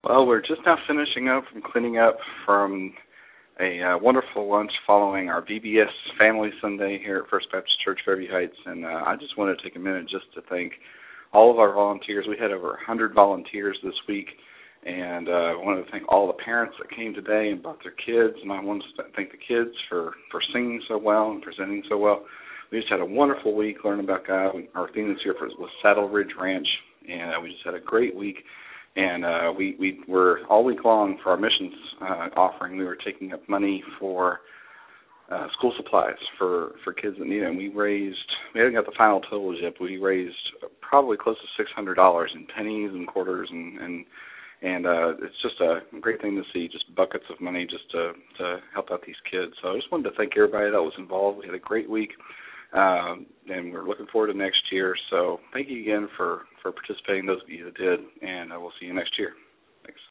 Well, we're just now finishing up from cleaning up from a wonderful lunch following our VBS Family Sunday here at First Baptist Church, Fairview Heights, and I just wanted to take a minute just to thank all of our volunteers. We had over 100 volunteers this week, and I wanted to thank all the parents that came today and brought their kids, and I wanted to thank the kids for singing so well and presenting so well. We just had a wonderful week learning about God. Our theme this year was Saddle Ridge Ranch, and we just had a great week. And we were all week long for our missions offering. We were taking up money for school supplies for kids that need it. And we haven't got the final totals yet, but we raised probably close to $600 in pennies and quarters, and it's just a great thing to see, just buckets of money just to help out these kids. So I just wanted to thank everybody that was involved. We had a great week, and we're looking forward to next year. So thank you again for participating, those of you that did, and we'll see you next year. Thanks.